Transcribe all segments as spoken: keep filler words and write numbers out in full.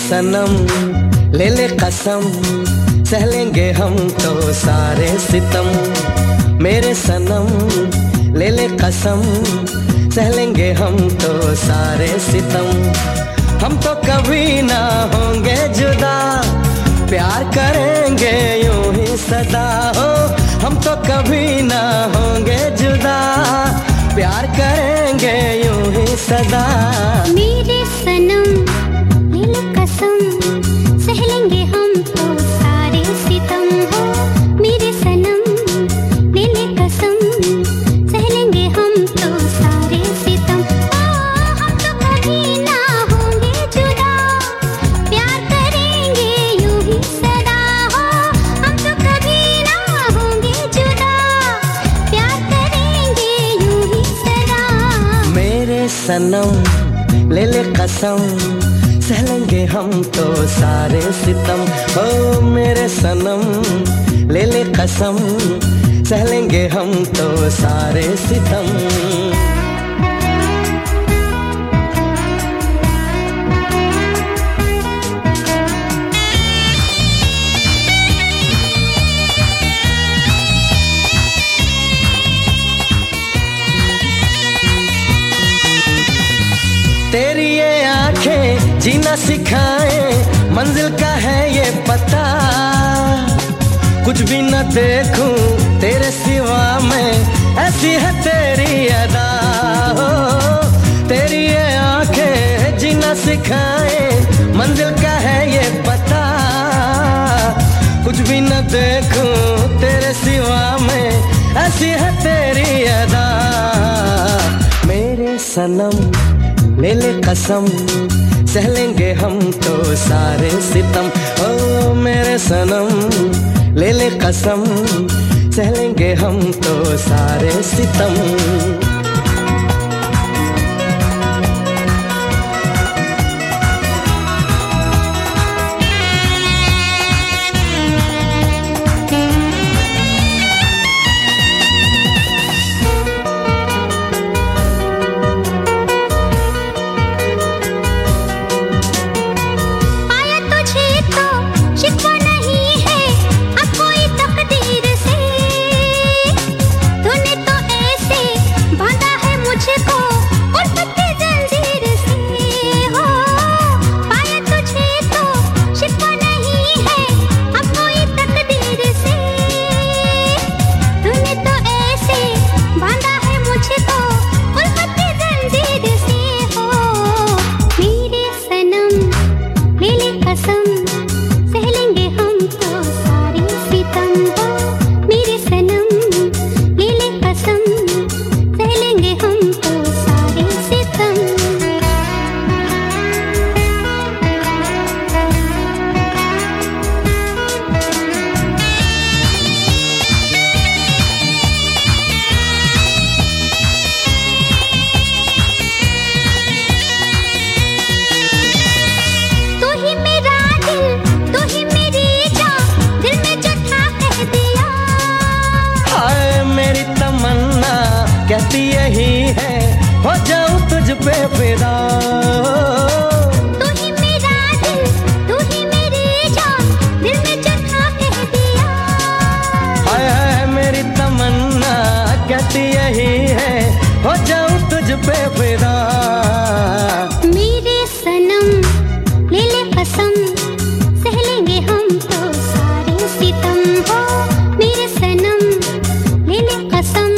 सनम ले ले कसम, सह लेंगे हम तो सारे सितम। मेरे सनम ले ले कसम, सह लेंगे हम तो सारे सितम। हम तो कभी ना होंगे जुदा, प्यार करेंगे यूं ही सदा हो। हम तो कभी ना होंगे जुदा, प्यार करेंगे यूं ही सदा। मेरे सनम ले ले कसम, सह लेंगे हम तो सारे सितम हो। मेरे सनम ले ले कसम, सह लेंगे हम तो सारे सितम। हम तो कभी ना होंगे जुदा, प्यार करेंगे यूं ही सदा हो। हम तो कभी ना होंगे जुदा, प्यार करेंगे यूं ही सदा। मेरे सनम ले ले कसम, सह लेंगे हम तो सारे सितम। ओ मेरे सनम ले ले कसम, सह लेंगे हम तो सारे सितम। तेरी ये आंखें जीना सिखाए, मंजिल का है ये पता। कुछ भी न देखूं तेरे सिवा मैं, ऐसी है तेरी अदा हो। तेरी ये आंखें जीना सिखाए, मंजिल का है ये पता। कुछ भी न देखूं तेरे सिवा मैं, ऐसी है तेरी अदा। मेरे सनम ले ले कसम, सह लेंगे हम तो सारे सितम। ओ मेरे सनम ले ले कसम, सह लेंगे हम तो सारे सितम। कहती यही है, हो जाऊं तुझ पे फिदा। तू ही मेरा दिल, तू ही मेरी जान, दिल में जो था कह दिया। हाय हाय मेरी तमन्ना कहती यही है, हो जाऊं तुझ पे फिदा। मेरे सनम ले ले कसम, सह लेंगे हम तो सारे सितम हो। मेरे सनम ले ले कसम,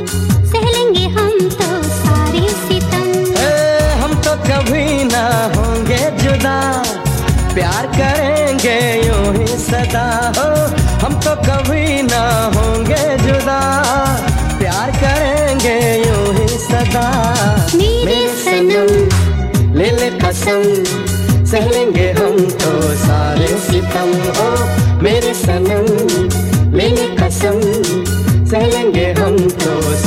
कभी ना होंगे जुदा, प्यार करेंगे यूं ही सदा हो। हम तो कभी ना होंगे जुदा, प्यार करेंगे यूं ही सदा। मेरे सनम ले ले कसम, सह लेंगे हम तो सारे सितम हो। मेरे सनम ले ले कसम, सह लेंगे हम तो